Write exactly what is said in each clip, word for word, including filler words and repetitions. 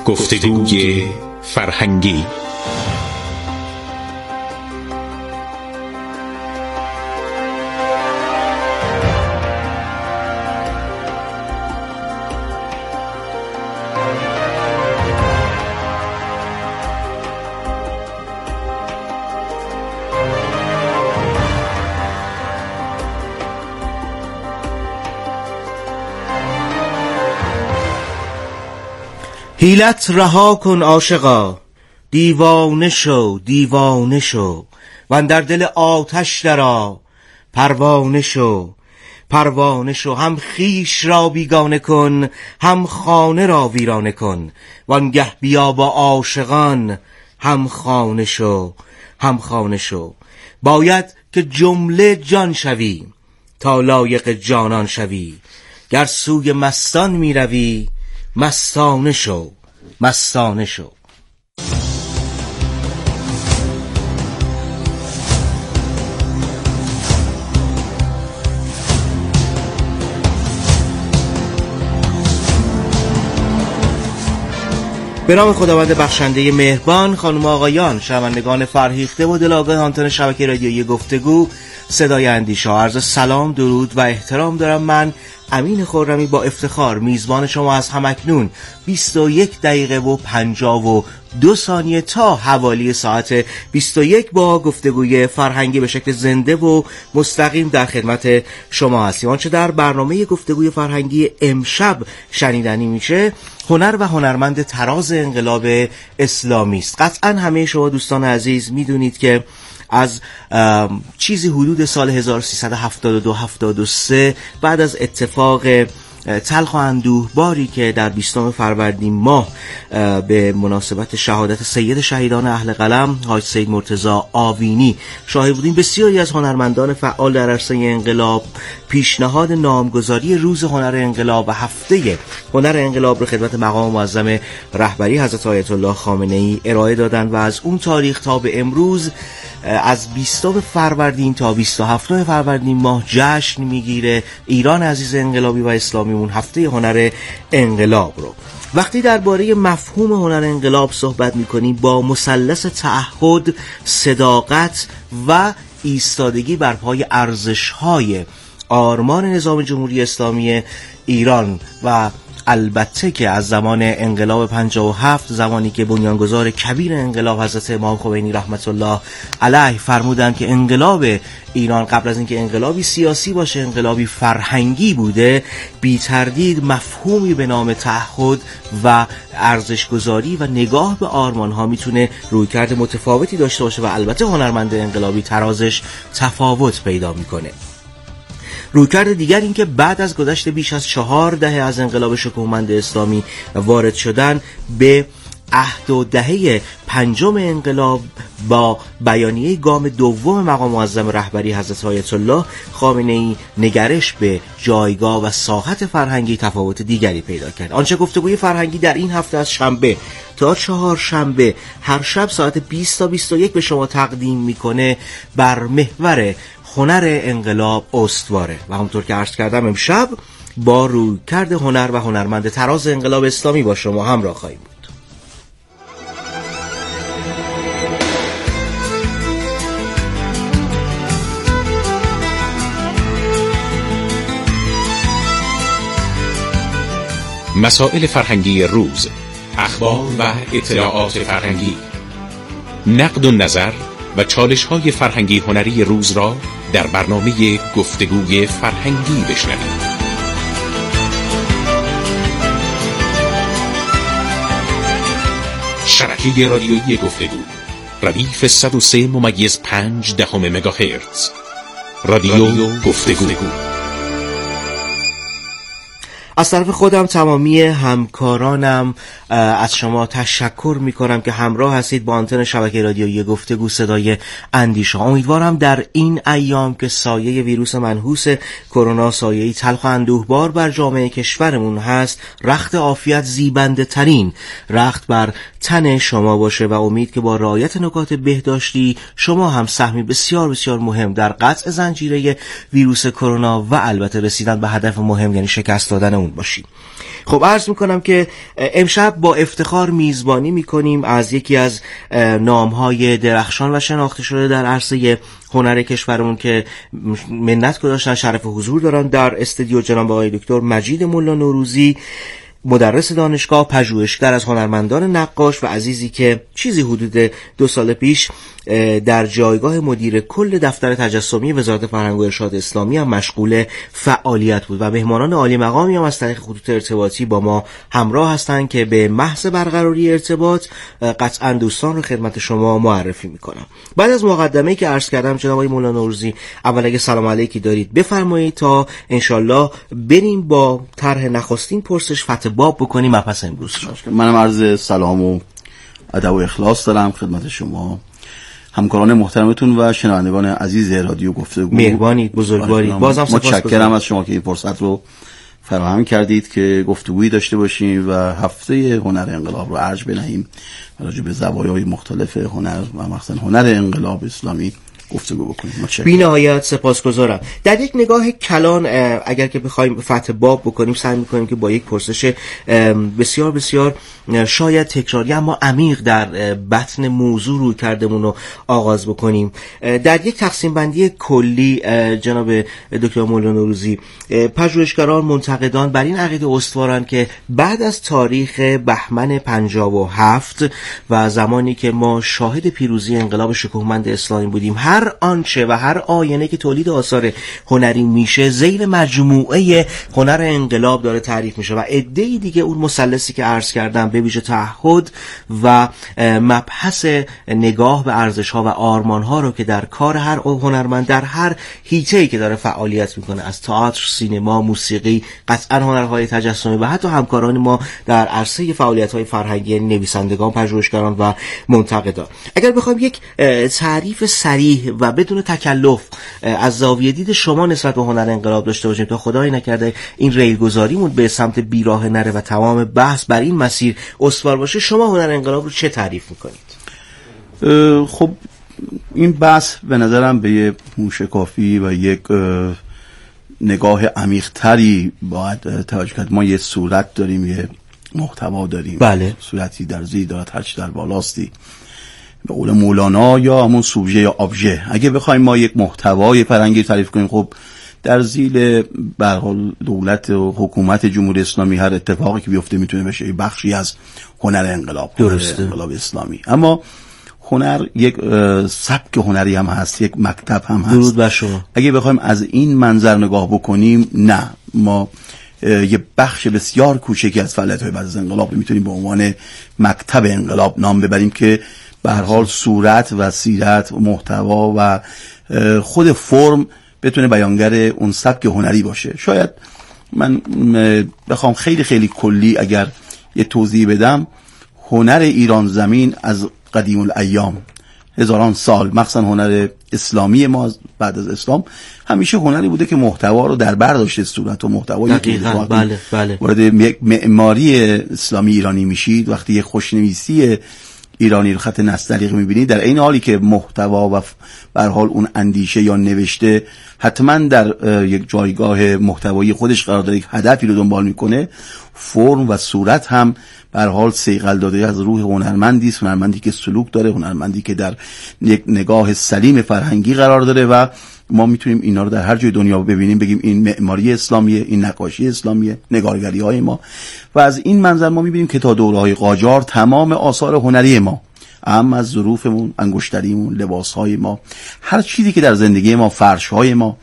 گفتگوی فرهنگی. حیلت رها کن عاشقا، دیوانه شو دیوانه شو، واندر دل آتش درآ، پروانه شو پروانه شو. هم خویش را بیگانه کن، هم خانه را ویرانه کن، وانگه بیا با عاشقان، هم خانه شو هم خانه شو. باید که جمله جان شوی، تا لایق جانان شوی، گر سوی مستان می روی، مستانه شو مستانه شو. به نام خداوند بخشنده مهربان. خانم آقایان، شنوندگان فرهیخته و دلاگاه آنتن شبکه رادیویی گفتگو صدای اندیشه، عرض سلام، درود و احترام دارم. من امین خرمی با افتخار میزبان شما از همکنون بیست و یک دقیقه و پنجاه و دو ثانیه تا حوالی ساعت بیست و یک با گفتگوی فرهنگی به شکل زنده و مستقیم در خدمت شما هستیم. آنچه در برنامه گفتگوی فرهنگی امشب شنیدنی میشه، هنر و هنرمند تراز انقلاب اسلامی است. قطعا همه شما دوستان عزیز میدونید که از چیزی حدود سال هزار و سیصد و هفتاد و دو هفتاد و سه بعد از اتفاق تلخ و اندوهباری که در بیستم فروردین ماه به مناسبت شهادت سید شهیدان اهل قلم حاج سید مرتضی آوینی شاهد بودیم، بسیاری از هنرمندان فعال در عرصه انقلاب پیشنهاد نامگذاری روز هنر انقلاب و هفته هنر انقلاب رو خدمت مقام معظم رهبری حضرت آیت الله خامنه ای ارائه دادند و از اون تاریخ تا به امروز از بیستم فروردین تا بیست و هفتم فروردین ماه جشن میگیره ایران عزیز انقلابی و اسلامیمون هفته هنر انقلاب رو. وقتی درباره مفهوم هنر انقلاب صحبت میکنیم، با مثلث تعهد، صداقت و ایستادگی بر پای ارزش‌های آرمان نظام جمهوری اسلامی ایران و البته که از زمان انقلاب پنجاه و هفت، زمانی که بنیانگذار کبیر انقلاب حضرت امام خمینی رحمت الله علیه فرمودند که انقلاب ایران قبل از اینکه انقلابی سیاسی باشه انقلابی فرهنگی بوده، بی تردید مفهومی به نام تعهد و ارزشگذاری و نگاه به آرمان ها میتونه رویکرد متفاوتی داشته باشه و البته هنرمند انقلابی ترازش تفاوت پیدا میکنه. رویکرد دیگر این که بعد از گذشت بیش از چهار دهه از انقلاب شکوهمند اسلامی وارد شدن به عهد و دهه پنجم انقلاب با بیانیه گام دوم مقام معظم رهبری حضرت آیت الله خامنه ای نگرش به جایگاه و ساحت فرهنگی تفاوت دیگری پیدا کرد. آنچه گفتگوی فرهنگی در این هفته از شنبه تا چهارشنبه هر شب ساعت بیست تا بیست و یک به شما تقدیم میکنه بر محور هنر انقلاب استواره و همونطور که عرض کردم امشب با رویکرد هنر و هنرمند تراز انقلاب اسلامی با شما همراه خواهیم بود. مسائل فرهنگی روز، اخبار و اطلاعات فرهنگی، نقد و نظر و چالش‌های فرهنگی هنری روز را در برنامه گفتگوی فرهنگی بشنوید. شبکه رادیویی گفتگو، ردیف صد و سه ممیز پنج دهم مگاهرتز، رادیو گفتگو. از طرف خودم تمامی همکارانم از شما تشکر میکنم که همراه هستید با آنتن شبکه رادیویی گفتگو صدای اندیشه. امیدوارم در این ایام که سایه ویروس منحوس کرونا سایه‌ای تلخ و اندوهبار بر جامعه کشورمون هست، رخت عافیت زیبنده ترین رخت بر تن شما باشه و امید که با رعایت نکات بهداشتی شما هم سهمی بسیار بسیار مهم در قطع زنجیره ویروس کرونا و البته رسیدن به هدف مهم یعنی شکست دادن اون باشید. خب عرض میکنم که امشب با افتخار میزبانی میکنیم از یکی از نامهای درخشان و شناخته شده در عرصه هنر کشورمون که منت گذاشتن، شرف حضور دارن در استودیو، جناب آقای دکتر مجید ملا نوروزی، مدرس دانشگاه، پژوهشگر از هنرمندان نقاش و عزیزی که چیزی حدود دو سال پیش در جایگاه مدیر کل دفتر تجسمی وزارت فرهنگ و ارشاد اسلامی هم مشغول فعالیت بود و مهمانان عالی مقامی هم از طریق خطوط ارتباطی با ما همراه هستند که به محض برقراری ارتباط قطعا دوستان رو خدمت شما معرفی میکنم. بعد از مقدمه‌ای که عرض کردم جناب آقای مولا نوروزی، اول اگه سلام علیکی دارید بفرمایید تا انشالله بریم با طرح نخستین پرسش فتح باب بکنیم مبحث امروز رو. منم عرض سلام و ادب و اخلاص دارم خدمت شما همکاران محترمتون و شنوندگان عزیز رادیو گفتگو. مهربانید، بزرگوارید. بازم متشکرم از شما که این فرصت رو فراهم کردید که گفتگویی داشته باشیم و هفته هنر انقلاب رو ارج بنهیم و راجع به زوایای مختلف هنر و مخصوصا هنر انقلاب اسلامی گفتگو بکنیم. بی نهایت سپاسگزارم. در یک نگاه کلان اگر که بخوایم فتح باب بکنیم، سعی می‌کنیم که با یک پرسش بسیار بسیار شاید تکراری اما عمیق در بطن موضوع روی کردمون رو آغاز بکنیم. در یک تقسیم بندی کلی جناب دکتر مولا نوروزی، پژوهشگران منتقدان بر این عقیده استوارند که بعد از تاریخ بهمن پنجاه و هفت و زمانی که ما شاهد پیروزی انقلاب شکوهمند اسلامی بودیم، هر آنچه و هر آینه که تولید آثار هنری میشه زیر مجموعه هنر انقلاب داره تعریف میشه و عده‌ای دیگه اون مثلثی که عرض کردم به ویژه تعهد و مبحث نگاه به ارزش‌ها و آرمان‌ها رو که در کار هر هنرمند در هر حیطه‌ای که داره فعالیت میکنه، از تئاتر، سینما، موسیقی، قطعا هنرهای تجسمی و حتی همکاران ما در عرصه فعالیت‌های فرهنگی، نویسندگان، پژوهشگران و منتقدان. اگر بخوایم یک تعریف صریح و بدون تکلف از زاویه دید شما نسبت به هنر انقلاب داشته باشیم تا خدای نکرده این ریلگذاریمون به سمت بیراه نره و تمام بحث بر این مسیر استوار باشه، شما هنر انقلاب رو چه تعریف میکنید؟ خب این بحث به نظرم به یه موشکافی و یک نگاه عمیق‌تری باید توجه کرد. ما یه صورت داریم، یه محتوا داریم. بله. صورتی در زیر دارد، هرچی در بالاستی، به قول مولانا، یا همون سوژه یا ابژه. اگه بخوایم ما یک محتوای فرهنگی تعریف کنیم، خب در زیر به هر حال دولت و حکومت جمهوری اسلامی هر اتفاقی که بیفته میتونه بشه یه بخشی از هنر انقلاب، درسته، انقلاب اسلامی. اما هنر یک سبک هنری هم هست، یک مکتب هم هست. درود بر شما. اگه بخوایم از این منظر نگاه بکنیم، نه، ما یه بخش بسیار کوچکی از فعالیت‌های بعد از انقلاب میتونیم به عنوان مکتب انقلاب نام ببریم که به هر حال صورت و سیرت و محتوا و خود فرم بتونه بیانگر اون سبک هنری باشه. شاید من بخوام خیلی خیلی کلی اگر یه توضیح بدم، هنر ایران زمین از قدیم الایام، هزاران سال، مخصوصا هنر اسلامی ما بعد از اسلام، همیشه هنری بوده که محتوا رو در بر داشته، صورت و محتوایی که بله بله وارد یک معماری اسلامی ایرانی میشید، وقتی یک خوشنویسی ایرانی رو خط نستعلیق میبینید، در این حالی که محتوا و به هر حال اون اندیشه یا نوشته حتما در یک جایگاه محتوایی خودش قرار داره، یک هدفی رو دنبال میکنه، فرم و صورت هم به هر حال صیقل داده از روح هنرمندی است، هنرمندی که سلوک داره، هنرمندی که در یک نگاه سلیم فرهنگی قرار داره و ما میتونیم اینا رو در هر جای دنیا ببینیم، بگیم این معماری اسلامیه، این نقاشی اسلامیه، نگارگری های ما. و از این منظر ما میبینیم که تا دوره‌های قاجار تمام آثار هنری ما، اهم از ظروفمون، انگشتریمون، لباسهای ما، هر چیزی که در زندگی ما، فرشهای ما،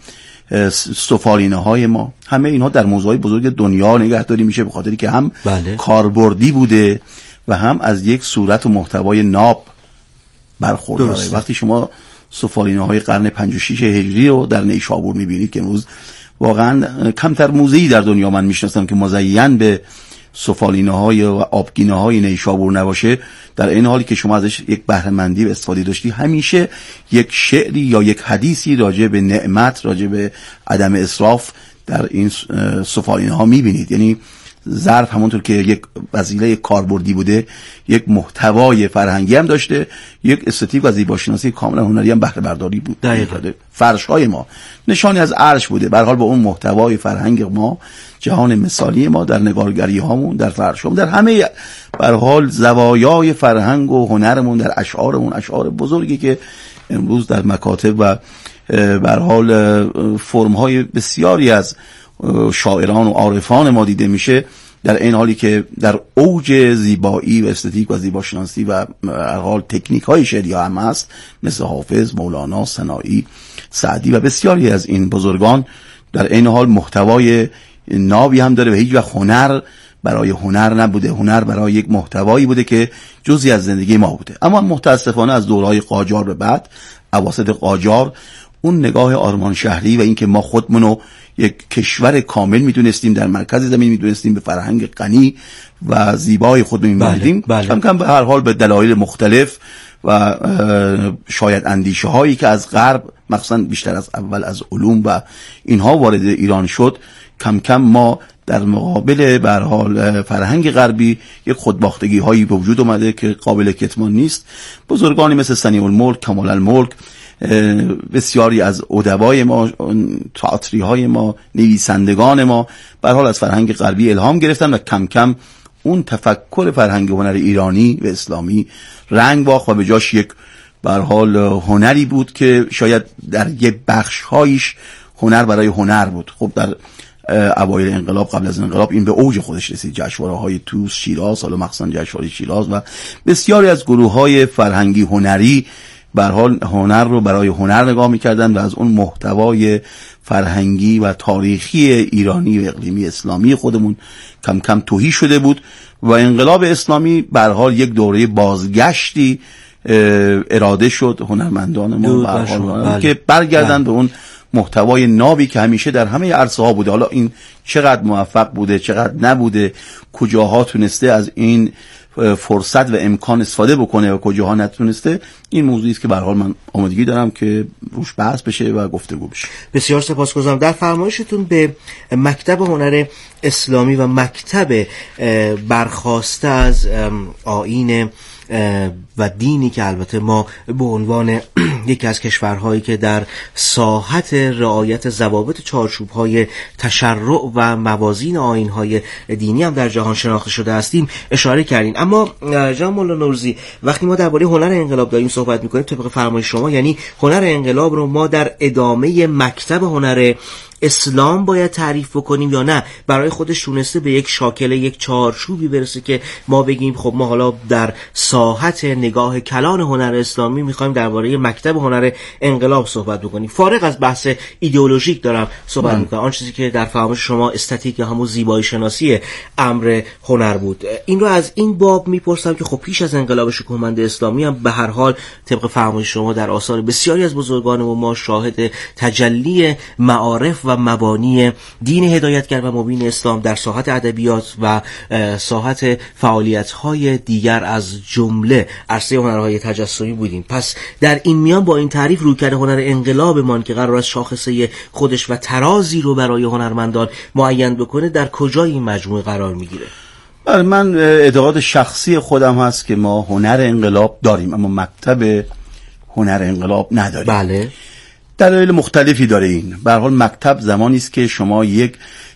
سفالینه های ما، همه اینها در موضوعی بزرگ دنیا نگهداری میشه، به خاطری که هم بله. کاربردی بوده و هم از یک صورت و محتوای ناب برخورداره. وقتی شما سفالینه های قرن پنج و شش هجری رو در نیشابور میبینید که امروز واقعا کمتر موزه‌ای در دنیا من میشناسم که مزین به سفالینه های و آبگینه های نیشابور نباشه، در این حالی که شما ازش یک بهره‌مندی و استفاده داشتی، همیشه یک شعری یا یک حدیثی راجع به نعمت، راجع به عدم اسراف در این سفالینه ها میبینید. یعنی ظرف همونطور که یک وسیله کاربردی بوده یک محتوای فرهنگی هم داشته، یک استتیک و زیباشناسی کاملا هنری هم بهره برداری بود. فرش های ما نشانی از عرش بوده، به هر حال با اون محتوای فرهنگ ما جهان مثالی ما در نگارگری هامون، در فرش هامون، در همه به هر حال زوایای فرهنگ و هنرمون، در اشعارمون، اشعار بزرگی که امروز در مکاتب و به هر حال فرم های بسیاری از شاعران و عارفان ما دیده میشه، در این حالی که در اوج زیبایی و استتیک و زیباشناسی و هر حال تکنیک های شعری هم هست، مثل حافظ، مولانا، سنایی، سعدی و بسیاری از این بزرگان، در این حال محتوای نابی هم داره و هیچ وقت هنر برای هنر نبوده، هنر برای یک محتوایی بوده که جزئی از زندگی ما بوده. اما متاسفانه از دورهای قاجار به بعد، اواسط قاجار، اون نگاه آرمان شهری و اینکه ما خودمونو یک کشور کامل میدونستیم، در مرکز زمین میدونستیم، به فرهنگ غنی و زیبای خود می‌بردیم، بله، بله. کم کم به هر حال به دلایل مختلف و شاید اندیشه هایی که از غرب، مخصوصا بیشتر از اول از علوم و اینها وارد ایران شد، کم کم ما در مقابل به هر حال فرهنگ غربی یک خودباختگی هایی به وجود اومده که قابل کتمان نیست. بزرگانی مثل صنیع الملک، کمال الملک، بسیاری از ادبای ما، تئاتری های ما، نویسندگان ما به هر حال از فرهنگ غربی الهام گرفتن و کم کم اون تفکر فرهنگ هنر ایرانی و اسلامی رنگ باخت و به جاش یک به هر حال هنری بود که شاید در یک بخش هایش هنر برای هنر بود. خب در اوایل انقلاب، قبل از انقلاب، این به اوج خودش رسید. جشنواره‌های توس، شیراز، حالا مخصوصا جشنواره شیراز و بسیاری از گروه‌های فرهنگی هنری به هر حال هنر رو برای هنر نگاه می‌کردن و از اون محتوای فرهنگی و تاریخی ایرانی و اقلیمی اسلامی خودمون کم کم تهی شده بود و انقلاب اسلامی به هر حال یک دوره بازگشتی اراده شد هنرمندان ما به هر حال که برگردن به اون محتوای نابی که همیشه در همه عرصه ها بوده. حالا این چقدر موفق بوده، چقدر نبوده، کجاها تونسته از این فرصت و امکان استفاده بکنه و کجاها نتونسته، این موضوعی است که به هر حال من آمادگی دارم که روش بحث بشه و گفتگو بشه. بسیار سپاسگزارم. در فرمایشتون به مکتب هنر اسلامی و مکتب برخواسته از آیین و دینی که البته ما به عنوان یکی از کشورهایی که در ساحت رعایت ضوابط چارچوب‌های تشرع و موازین آیین‌های دینی هم در جهان شناخته شده هستیم اشاره کردین. اما جناب مولانا نوروزی، وقتی ما درباره هنر انقلاب داریم صحبت می‌کنیم، طبق فرمایش شما یعنی هنر انقلاب رو ما در ادامه مکتب هنر اسلام باید تعریف بکنیم یا نه برای خودش تونسته به یک شاکله، یک چارچوبی برسه که ما بگیم خب ما حالا در ساحت نگاه کلان هنر اسلامی میخوایم درباره مکتب هنر انقلاب صحبت بکنیم؟ فارغ از بحث ایدئولوژیک دارم صحبت میکنم، آن چیزی که در فرمایش شما استتیک یا همون زیبایی شناسی امر هنر بود. این رو از این باب میپرسم که خب پیش از انقلاب شکوهمند اسلامی هم به هر حال طبق فرمایش شما در آثار بسیاری از بزرگان ما شاهد تجلی معارف و مبانی دین هدایتگر و مبین اسلام در ساحت ادبیات و ساحت فعالیت‌های دیگر از جمله عرصه هنرهای تجسمی بودیم. پس در این میان با این تعریف رویکرد هنر انقلابمان که قرار است شاخصه خودش و ترازی رو برای هنرمندان معین بکنه در کجای این مجموعه قرار میگیره؟ بله، من اعتقاد شخصی خودم هست که ما هنر انقلاب داریم اما مکتب هنر انقلاب نداریم. بله، دلایل مختلفی داره. این به هر حال مکتب زمانی است که شما یک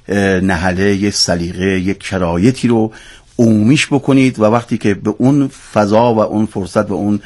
نهله، یک سلیقه، یک شرایطی رو عمومیش بکنید و وقتی که به اون فضا و اون فرصت و اون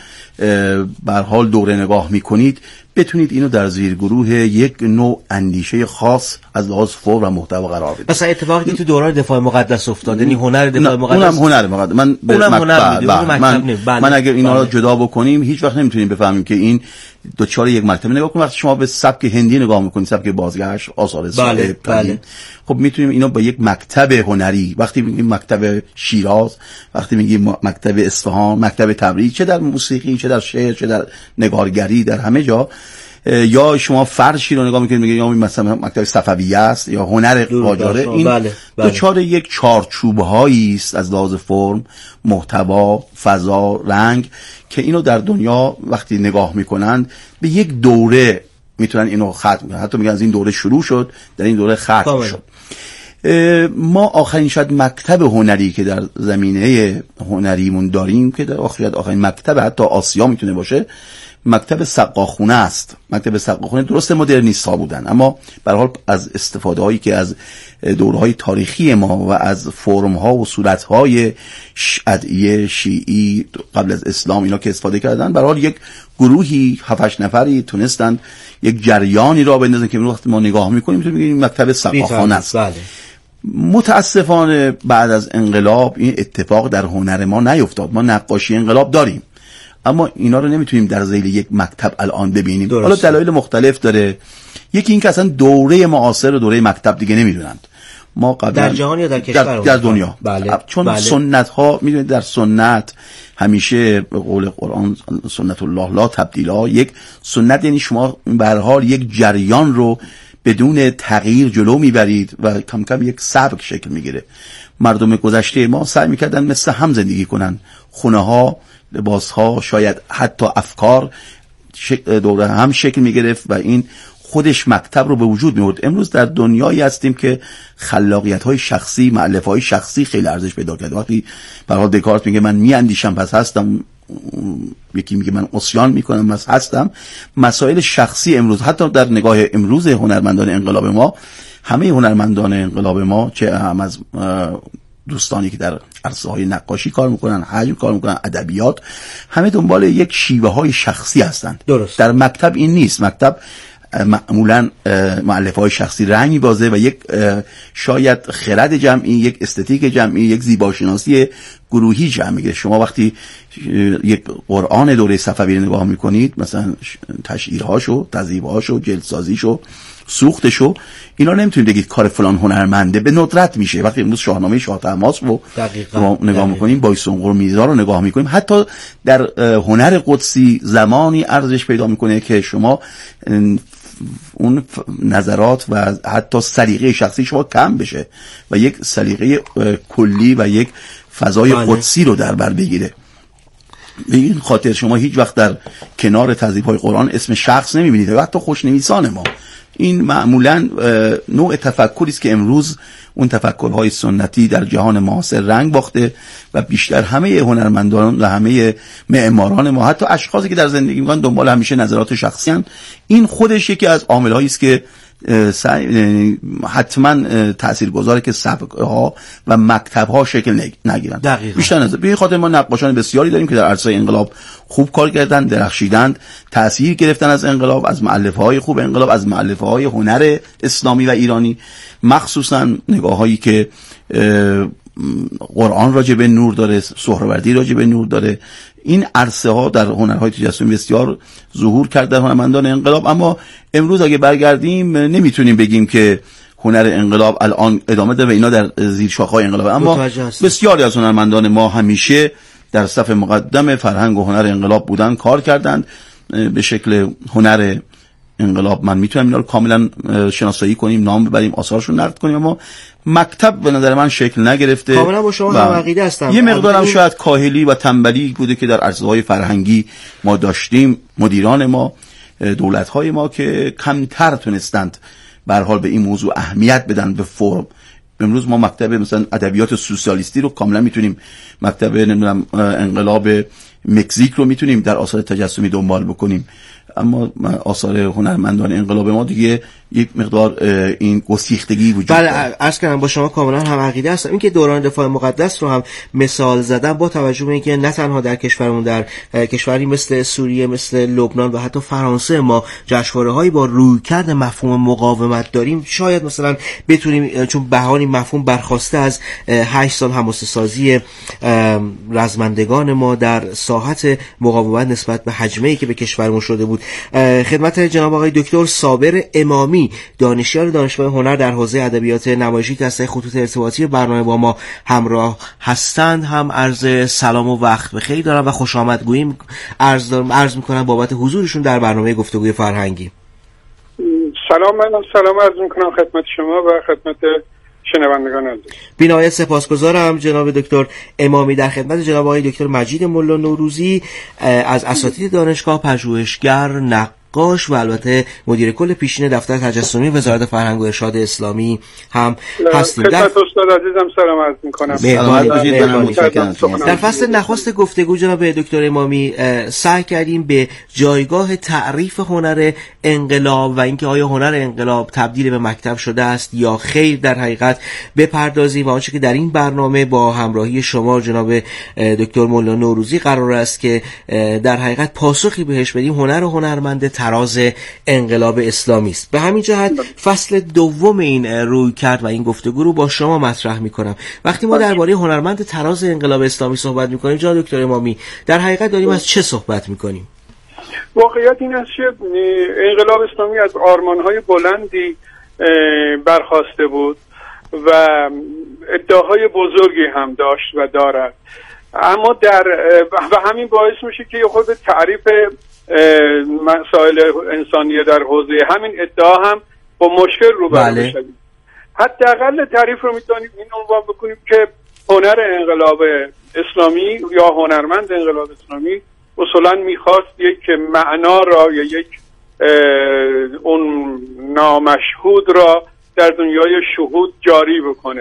به هر حال دوره نگاه میکنید بتونید اینو در زیر گروه یک نوع اندیشه خاص از لحاظ فور و محتوا قرار بدید. مثلا اتفاقی که تو دوران دفاع مقدس افتاد، یعنی هنر دفاع مقدس، اونم هنر مقدس، من به اونم هنر مکتب من, من, بله. من اگر اینا رو جدا بکنیم هیچ وقت نمیتونیم بفهمیم که این دو چهار یک مرتبه نگاه کنیم. وقتی شما به سبک هندی نگاه میکنید، سبک بازگشت، آثار صاحب، بله. بله. خب میتونیم اینو با یک مکتب هنری، وقتی میگیم مکتب شیراز، وقتی میگیم مکتب اصفهان، مکتب تبریز، چه در موسیقی، چه در شعر، چه در نگارگری، در همه جا، یا شما فرشی رو نگاه میکنید میگید یا مثلا مکتب صفویه است یا هنر قاجاره، این بله. بله. دوچار یک چارچوب هایی است از لحاظ فرم، محتوا، فضا، رنگ که اینو در دنیا وقتی نگاه میکنند به یک دوره میتونن اینو ختم کنن. حتی میگن از این دوره شروع شد، در این دوره ختم شد. ما آخرین شاید مکتب هنری که در زمینه هنریمون داریم که در آخرین آخرین مکتب حتی آسیا میتونه باشه، مکتب سقاخونه است. مکتب سقاخونه درست مدرنیست ها بودن، اما به هر حال از استفاده هایی که از دورهای تاریخی ما و از فرم ها و صورت های ادعیه شیعی قبل از اسلام اینا که استفاده کردن، به هر حال یک گروهی هفت هشت نفری تونستند یک جریانی را بندازن که وقتی ما نگاه میکنیم تو میگیم مکتب سقاخونه است. بله. متاسفانه بعد از انقلاب این اتفاق در هنر ما نیفتاد. ما نقاشی انقلاب داریم، اما اینا رو نمیتونیم در ذیل یک مکتب الان ببینیم. حالا دلایل مختلف داره. یکی این که اصلا دوره معاصر و دوره مکتب دیگه نمیدونند. ما قبل در جهان یا در کشور در, در دنیا. بله. چون بله. سنت ها میدونید در سنت همیشه به قول قرآن سنت الله لا تبدیلا، یک سنت یعنی شما به هر حال یک جریان رو بدون تغییر جلو میبرید و کم کم یک سبک شکل میگیره. مردم گذشته ما سعی میکردن مثل هم زندگی کنن، خونه ها، لباس ها، شاید حتی افکار دوره هم شکل میگرفت و این خودش مکتب رو به وجود میورد. امروز در دنیایی هستیم که خلاقیت های شخصی، مؤلفه های شخصی خیلی ارزش پیدا کرده. وقتی به هر حال دکارت میگه من میاندیشم پس هستم، یکی میگه من عصیان میکنم پس هستم، مسائل شخصی امروز حتی در نگاه امروز هنرمندان انقلاب ما، همه هنرمندان انقلاب ما چه هم از دوستانی که در عرصه های نقاشی کار میکنن، حجم کار میکنن، ادبیات، همه دنبال یک شیوه های شخصی هستند. درست. در مکتب این نیست. مکتب معمولا مؤلفه های شخصی رنگ میبازه و یک شاید خرد جمعی، یک استتیک جمعی، یک زیباشناسی گروهی جمع میگه. شما وقتی یک قرآن دوره صفوی نگاه میکنید، مثلا تشعیرهاشو، تذیبهاشو، جلدسازیشو، سوختشو، اینا نمیتونید بگید کار فلان هنرمنده، به ندرت میشه. وقتی امروز شاهنامه شاه طهماسب رو نگاه میکنیم، بایسونقر میرزا رو نگاه میکنیم، حتی در هنر قدسی زمانی ارزش پیدا میکنه که شما اون نظرات و حتی سلیقه شخصی شما کم بشه و یک سلیقه کلی و یک فضای بله. قدسی رو در بر بگیره. به این خاطر شما هیچ وقت در کنار تذیب‌های قرآن اسم شخص نمیبینید و حتی خوشنویسان ما. این معمولا نوع تفکری است که امروز اون تفکرهای سنتی در جهان معاصر رنگ باخته و بیشتر همه هنرمندان و همه معماران ما، حتی اشخاصی که در زندگی میکنن، دنبال همیشه نظرات شخصی هستند. این خودش یکی از عامل‌هایی است که حتما تاثیرگذاره که سبک‌ها و مکتب‌ها شکل نگیرن. بیشتر نظر به این خاطر ما نقاشان بسیاری داریم که در عرصه انقلاب خوب کار کردن، درخشیدند، تأثیر گرفتن از انقلاب، از مؤلفه‌های خوب انقلاب، از مؤلفه‌های هنر اسلامی و ایرانی، مخصوصا نگاه‌هایی که قرآن راجع به نور داره، سهروردی راجع به نور داره. این عرصه ها در هنرهای تجسمی بسیار ظهور کرد در هنرمندان انقلاب. اما امروز اگه برگردیم نمیتونیم بگیم که هنر انقلاب الان ادامه داره و اینا در زیر شاخه‌های انقلاب، اما بسیاری از هنرمندان ما همیشه در صف مقدم فرهنگ و هنر انقلاب بودن، کار کردند به شکل هنر انقلاب. من میتونم اینا رو کاملا شناسایی کنیم، نام ببریم، آثارشون نقد کنیم، اما مکتب به نظر من شکل نگرفته. کاملا با شما هم عقیده هستم. یه مقدارم شاید کاهلی و تنبلی بوده که در عرصه‌های فرهنگی ما داشتیم، مدیران ما، دولت‌های ما که کمتر تونستند به هر حال به این موضوع اهمیت بدن به فرم. امروز ما مکتب مثلا ادبیات سوسیالیستی رو کاملا میتونیم، مکتب نمیدونم انقلاب مکزیک رو میتونیم در آثار تجسمی دنبال بکنیم، اما آثار هنرمندان انقلاب ما دیگه یک مقدار این گسیختگی وجود داره. بله، عرض کردم با شما کاملا هم عقیده هستم. این که دوران دفاع مقدس رو هم مثال زدم با توجه به اینکه نه تنها در کشورمون، در کشوری مثل سوریه، مثل لبنان و حتی فرانسه ما جشنواره‌هایی با رویکرد مفهوم مقاومت داریم، شاید مثلا بتونیم، چون بهانی مفهوم برخواسته از هشت سال حماسه‌سازی رزمندگان ما در ساحت مقاومت نسبت به حجمه‌ای که به کشورمون شده بود. خدمت جناب آقای دکتر صابر امامی، دانشیار دانشگاه هنر در حوزه ادبیات نمایشی که از خطوط ارتباطی برنامه با ما همراه هستند، هم عرض سلام و وقت بخیر دارم و خوش آمدگویی عرض دارم عرض می‌کنم بابت حضورشون در برنامه گفتگوی فرهنگی. سلام، منم سلام عرض می‌کنم خدمت شما و خدمت شنوندگان عزیز. بینایت سپاسگزارم جناب دکتر امامی. در خدمت جناب آقای دکتر مجید ملا نوروزی از اساتید دانشگاه، پژوهشگر، نقاد نقاش و البته مدیر کل پیشین دفتر تجسمی وزارت فرهنگ و ارشاد اسلامی هم هستیم. در استاد عزیزم سلام عرض می‌کنم. در فصل نخست گفتگو جناب دکتر امامی سعی کردیم به جایگاه تعریف هنر انقلاب و اینکه آیا هنر انقلاب تبدیل به مکتب شده است یا خیر در حقیقت بپردازیم و آنچه که در این برنامه با همراهی شما جناب دکتر مولا نوروزی قرار است که در حقیقت پاسخی بهش بدیم هنر و هنرمند تراز انقلاب اسلامی است. به همین جهت فصل دوم این روی کرد و این گفتگو رو با شما مطرح می‌کنم. وقتی ما درباره هنرمند تراز انقلاب اسلامی صحبت می‌کنیم جناب دکتر امامی، در حقیقت داریم از چه صحبت می‌کنیم؟ واقعیت این است که انقلاب اسلامی از آرمان‌های بلندی برخاسته بود و ادعاهای بزرگی هم داشت و دارد، اما در و همین باعث میشه که خود تعریف مسائل انسانی در حوزه همین ادعا هم با مشکل روبرو بشیم. حداقل تعریف رو میتونیم این عنوان بکنیم که هنر انقلاب اسلامی یا هنرمند انقلاب اسلامی اصولا میخواست یک معنا را یا یک اون نامشهود را در دنیای شهود جاری بکنه.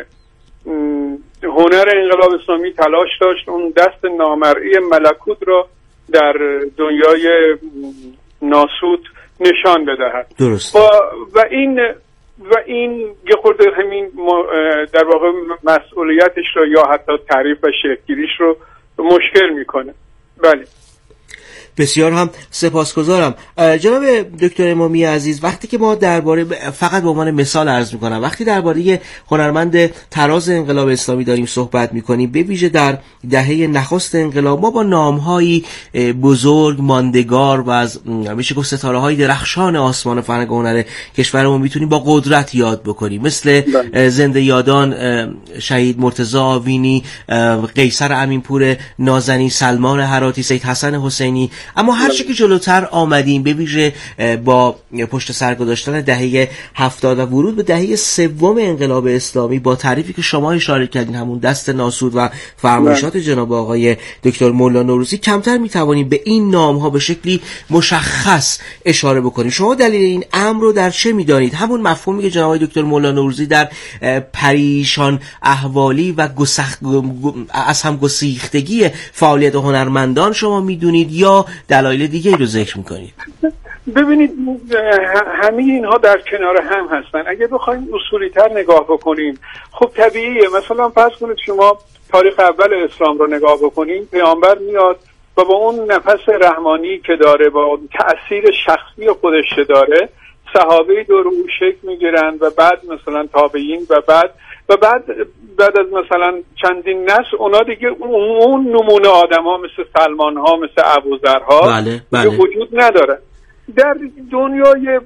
هنر انقلاب اسلامی تلاش داشت اون دست نامرئی ملکوت را در دنیای ناسوت نشان بدهد. درست. و, و این و این یه خورده همین در واقع مسئولیتش رو یا حتی تعریف و شکل‌گیریش رو مشکل میکنه. بله. بسیار هم سپاسگزارم. جناب دکتر امامی عزیز، وقتی که ما درباره فقط به عنوان مثال عرض میکنم وقتی درباره هنرمند تراز انقلاب اسلامی داریم صحبت میکنیم، به ویژه در دهه نخست انقلاب ما با نامهایی بزرگ ماندگار و از میشه گفت ستاره های درخشان آسمان فرهنگ و هنر کشورمون میتونیم با قدرت یاد بکنیم، مثل زنده یادان شهید مرتضی آوینی، قیصر امینپور نازنین، سلمان هراتی، سید حسن حسینی. اما هر چی که جلوتر آمدیم به ویژه با پشت سر گذاشتن دهه هفتاد و ورود به دهه سوم انقلاب اسلامی با تعریفی که شما اشاره کردین، همون دست ناسود و فرمایشات جناب آقای دکتر مولا نوروزی، کمتر میتوانیم به این نام ها به شکلی مشخص اشاره بکنیم. شما دلیل این امر رو در چه میدانید؟ همون مفهومی که جناب آقای دکتر مولا نوروزی در پریشان احوالی و گسخ... از هم گسیختگی فعالیت هنرمندان شما میدونید یا دلایل دیگه رو ذکر میکنید؟ ببینید همه اینها در کنار هم هستن. اگه بخوایم اصولی تر نگاه بکنیم، خب طبیعیه. مثلا فرض کنید شما تاریخ اول اسلام رو نگاه بکنیم، پیامبر میاد و با اون نفس رحمانی که داره، با اون تأثیر شخصی خودش داره، صحابه دور او شکل میگیرن و بعد مثلا تابعین و بعد و بعد بعد از مثلا چندین نسل اونا دیگه اون نمونه آدم ها مثل سلمان ها مثل ابوذر ها بله، بله. وجود نداره. در دنیای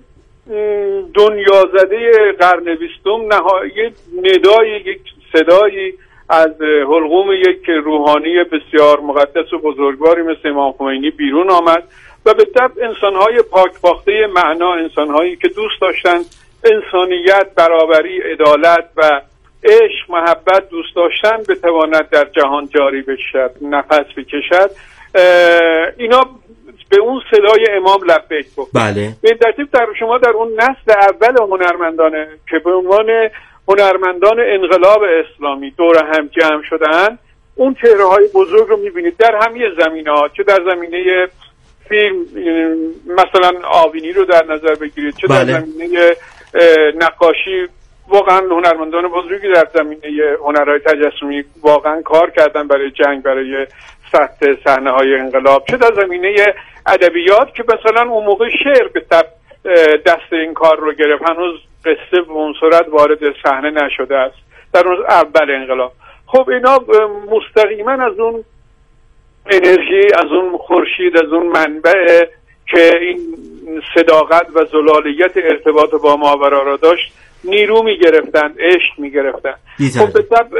دنیا زده قرن بیستم نهایی ندایی، یک صدایی از حلقوم یک روحانی بسیار مقدس و بزرگواری مثل امام خمینی بیرون آمد و به طبع انسانهای پاکباخته معنا، انسانهایی که دوست داشتن انسانیت، برابری، عدالت و عشق، محبت دوست داشتن بتواند در جهان جاری بشد، نفس بکشد، اینا به اون صدای امام لبیک گفت. بله. به ترتیب در شما در اون نسل اول هنرمندانه که به عنوان هنرمندان انقلاب اسلامی دور هم جمع شدن، اون چهره های بزرگ رو میبینید در همه زمینه‌ها، چه در زمینه فیلم مثلا آوینی رو در نظر بگیرید، چه بله. در زمینه نقاشی واقعا هنرمندان بزرگی در زمینه هنرهای تجسمی واقعا کار کردن برای جنگ، برای سطح صحنه های انقلاب، چه در زمینه ادبیات که مثلا اون موقع شعر به طب دست این کار رو گرفت، هنوز قصه به اون صورت وارد صحنه نشده است در اون اول انقلاب. خب اینا مستقیما از اون انرژی، از اون خورشید، از اون منبع که این صداقت و زلالیت ارتباط با ماورا را داشت نیرو می گرفتن، عشق می گرفتن. خب به طب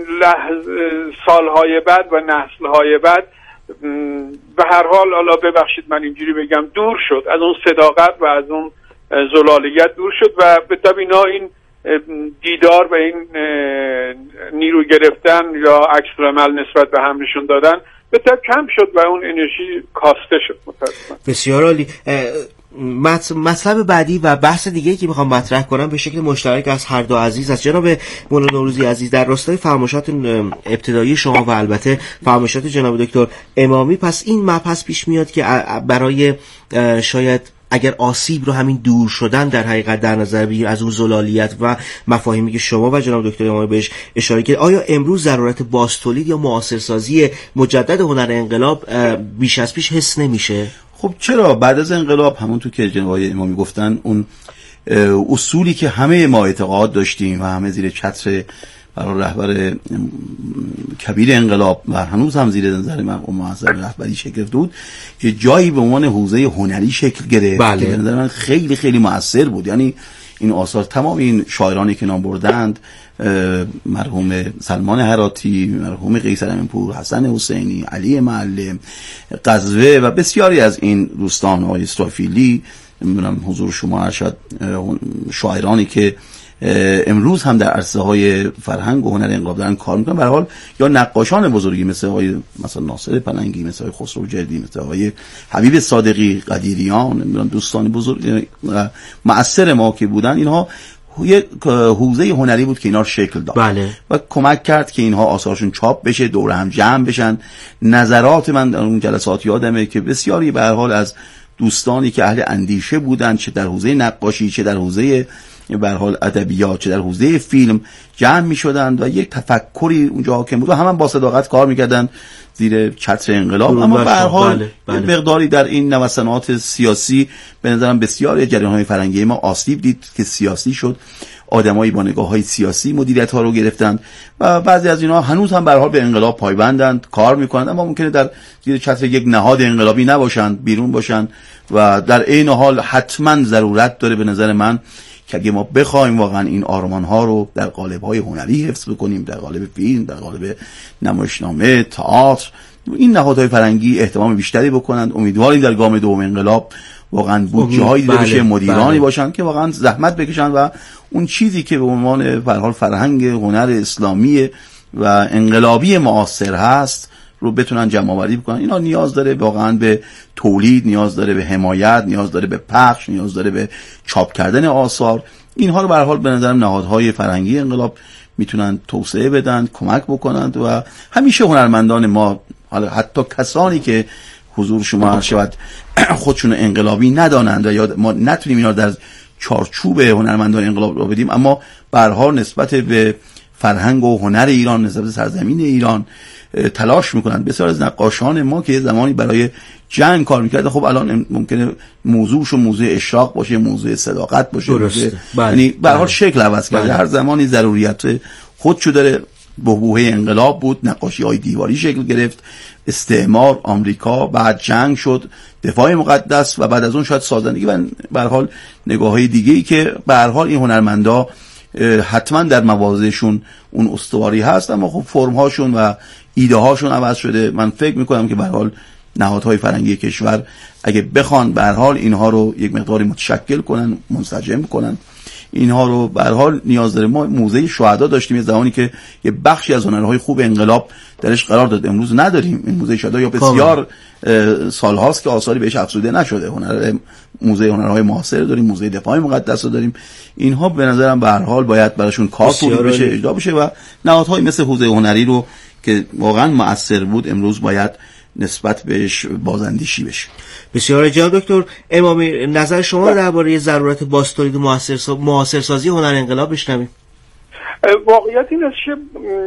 سالهای بعد و نسلهای بعد به هر حال، حالا ببخشید من اینجوری بگم، دور شد از اون صداقت و از اون زلالیت دور شد و به طب اینا این دیدار و این نیرو گرفتن یا عکس‌العمل نسبت به هم نشون دادن به طب کم شد و اون انرژی کاسته شد. متاسفانه. بسیار عالی. مطلب بعدی و بحث دیگه‌ای که میخوام مطرح کنم به شکل مشترک از هر دو عزیز، از جناب مولانا نوروزی عزیز در راستای فرمایشات ابتدایی شما و البته فرمایشات جناب دکتر امامی. پس این مبحث پیش میاد که برای شاید اگر آسیب رو همین دور شدن در حقیقت در نظر بگیر از اون زلالیت و مفاهیمی که شما و جناب دکتر امامی بهش اشاره کردید، آیا امروز ضرورت بازتولید یا معاصرسازی مجدد هنر انقلاب بیش از پیش حس نمیشه؟ خب چرا؟ بعد از انقلاب همونطور که جناب امامی گفتن اون اصولی که همه ما اعتقاد داشتیم و همه زیر چتر برای رهبر کبیر انقلاب و هنوز هم زیر نظر مرحوم معظم رهبری شکل گرفته بود که جایی به عنوان حوزه هنری شکل گرفت بله. که به نظر من خیلی خیلی مؤثر بود. یعنی این آثار تمام این شاعرانی که نام بردند، مرحوم سلمان هراتی، مرحوم قیصر امینپور، حسن حسینی، علی معلم، قزوه و بسیاری از این دوستان، آقای استرافیلی، نمیدونم حضور شما ارشد، شاعرانی که امروز هم در عرصه های فرهنگ و هنر انقلاب دارن کار میکنن. به هر حال یا نقاشان بزرگی مثل آقای مثلا ناصر پلنگی، مثل آقای خسرو جردی، مثل آقای حبیب صادقی، قدیریان، نمیدونم دوستان بزرگ مؤثر ما که بودن، اینها یک حوزه هنری بود که اینا رو شکل داد بله. و کمک کرد که اینها آثارشون چاپ بشه، دور هم جمع بشن. نظرات من در اون جلسات یادمه که بسیاری به هر حال از دوستانی که اهل اندیشه بودن، چه در حوزه نقاشی، چه در حوزه به هر حال ادبیات، چه در حوزه فیلم، جمع می‌شدند و یک تفکری اونجا حاکم بود و همون با صداقت کار می‌کردن زیر چتر انقلاب. اما به هر حال بله، بله. مقداری در این نوسانات سیاسی به نظرم بسیار جریان‌های فرهنگی ما آسیب دید که سیاسی شد. آدمایی با نگاه‌های سیاسی مدیریت‌ها رو گرفتند و بعضی از اینها هنوز هم به هر حال به انقلاب پایبندند، کار می‌کنند، اما ممکنه در زیر چتر یک نهاد انقلابی نباشند، بیرون باشند و در عین حال حتما ضرورت داره به نظر من که اگه ما بخوایم واقعا این آرمان‌ها رو در قالب‌های هنری حفظ بکنیم، در قالب فیلم، در قالب نمایشنامه، تئاتر، این نهادهای فرهنگی اهتمام بیشتری بکنند. امیدواریم در گام دوم انقلاب واقعا بودجه‌هایی دیده بشه، مدیرانی بله. باشن که واقعا زحمت بکشن و اون چیزی که به عنوان به هر حال فرهنگ هنر اسلامی و انقلابی معاصر هست رو بتونن جمع آوری بکنن. اینا نیاز داره واقعا به تولید، نیاز داره به حمایت، نیاز داره به پخش، نیاز داره به چاپ کردن آثار. اینها رو به هر حال به نظرم نهادهای فرهنگی انقلاب میتونن توسعه بدن، کمک بکنند و همیشه هنرمندان ما، حالا حتی کسانی که حضور شما هر شود خودشون انقلابی ندانند و یا ما نتونیم اینا در چارچوب هنرمندان انقلاب رو بدیم، اما به هر حال نسبت به فرهنگ و هنر ایران، نسبت به سرزمین ایران تلاش میکنن. بسیار از نقاشان ما که زمانی برای جنگ کار میکرد، خب الان ممکنه موضوعش موضوع اشراق باشه، موضوع صداقت باشه، موضوع یعنی به هر حال شکل عوض کرده. هر زمانی ضروریت خودشو داره. بحبوحه انقلاب بود، نقاشی های دیواری شکل گرفت، استعمار، آمریکا، بعد جنگ شد، دفاع مقدس و بعد از اون شاید سازندگی و به هر حال نگاه های دیگه ای که به هر حال این هنرمندا حتما در مواضعشون اون استواری هست، اما خب فرم هاشون و ایده هاشون عوض شده. من فکر میکنم که به هر حال نهادهای فرهنگی کشور اگه بخوان به هر حال اینها رو یک مقداری متشکل کنن، منسجم کنن، اینها رو به هر حال نیاز داره. ما موزه شهدا داشتیم یه زمانی که یه بخشی از هنرهای خوب انقلاب درش قرار داد، امروز نداریم. این موزه شهدا یا بسیار سالهاست که آثاری بهش افزوده نشده. هنر موزه هنرهای معاصر داریم، موزه دفاع مقدس رو داریم. اینها به نظرم به هر حال باید براشون کار تولید بشه، اجرا بشه و نهادهای مثل حوزه هنری رو که واقعا مؤثر بود امروز باید نسبت بهش بازاندیشی بشه. بسیار جناب دکتر امامی، نظر شما درباره ضرورت بازتولید معاصرسازی هنر انقلاب بشنویم. واقعیت این است که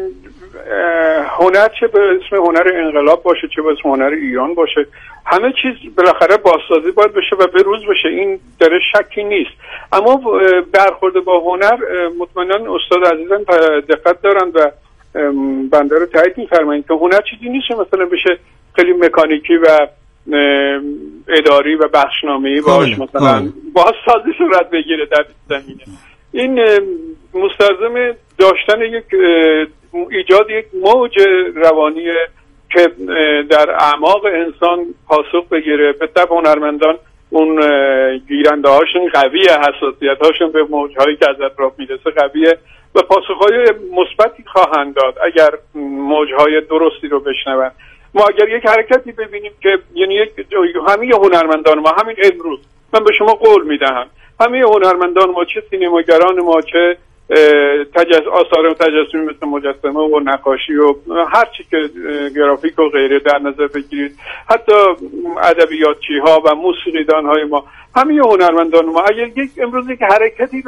هنر چه به اسم هنر انقلاب باشه، چه به اسم هنر ایران باشه، همه چیز بالاخره بازسازی باید بشه و به روز بشه، این در شکی نیست. اما برخورد با هنر مطمئنا استاد عزیزم دقت دارن و بنده رو تایید می‌فرمایید که هنر چیزی نیست مثلا بشه خیلی مکانیکی و اداری و بخشنامه‌ای باش مثلا بازسازی صورت بگیره در زمینه. این مستلزم داشتن یک ایجاد یک موج روانی که در اعماق انسان پاسخ بگیره. به طب هنرمندان اون گیرنده هاشون قویه، حساسیت هاشون به موجهایی که از اطراف میرسه قویه و پاسخهای مثبتی خواهند داد اگر موجهای درستی رو بشنون. ما اگر یک حرکتی ببینیم که یعنی یک همه هنرمندان ما همین امروز من به شما قول میدهم همه هنرمندان ما، چه سینماگران ما، چه تجس... آثار تجسمی مثل مجسمه و نقاشی و هر چی که گرافیک و غیره در نظر بگیرید، حتی ادبیاتچی ها و موسیقیدان های ما، همه هنرمندان ما اگر یک امروز یک حرکتی